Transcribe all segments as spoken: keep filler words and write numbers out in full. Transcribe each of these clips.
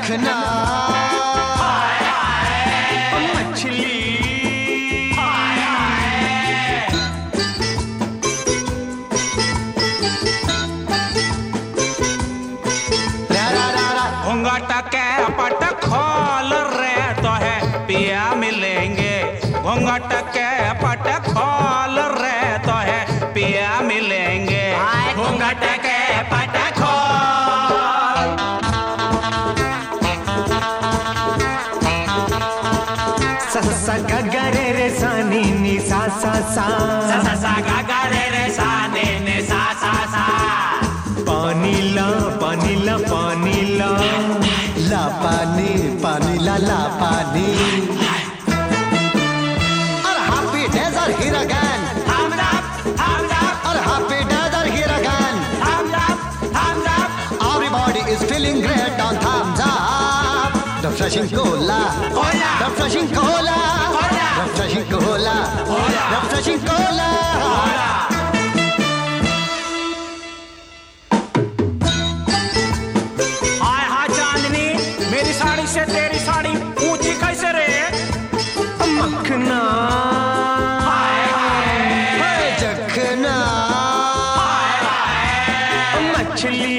चखना मछली घूंघट के पट खोल रे तो है पिया मिलेंगे। घूंघट के पट खोल रे तो है पिया मिलेंगे। घूंघट के पट खोल। सा सा गा गा रे रे सा नी नी सा सा सा सा सा सा गा गा रे रे सा ने ने सा सा सा। पानी ला पानी ला पानी ला ला पानी पानी ला ला पानी। अरे happy desert here again. Thumbs up, thumbs up. अरे happy desert here again. Thumbs up, thumbs up. Everybody is feeling great on thumbs up. Refreshing cola, Cola. refreshing cola, Cola. refreshing cola, Cola. refreshing cola. हाय हाय चांदनी, मेरी साड़ी से तेरी साड़ी ऊंची कैसे रे? मखना चखना मछली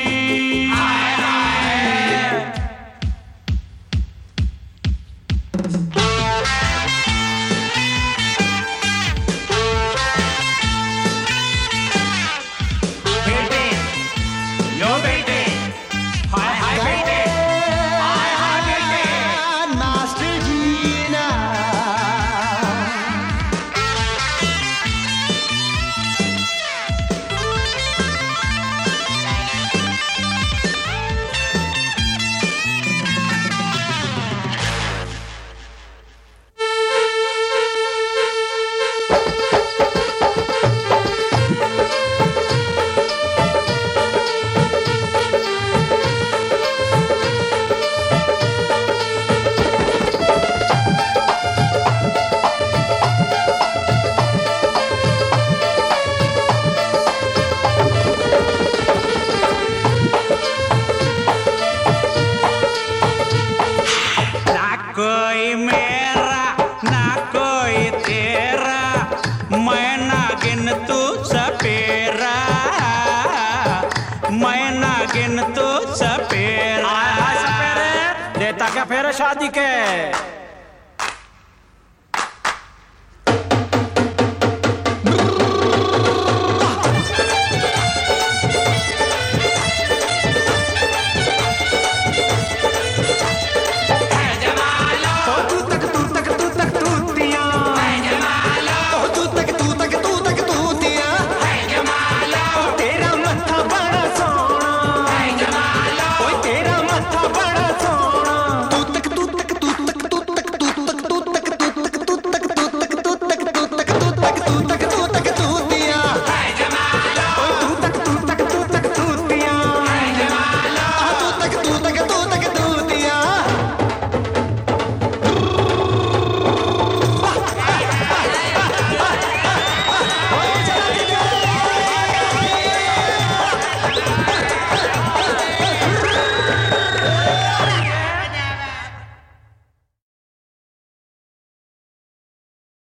बेटे, यो बेटे, हाय हाय बेटे, हाय हाय बेटे। मास्टर जीना ना कोई मेरा ना कोई तेरा, मैं ना गिन तू सपेरा, मैं ना गिन तू सपेरा। देता क्या फेर शादी के।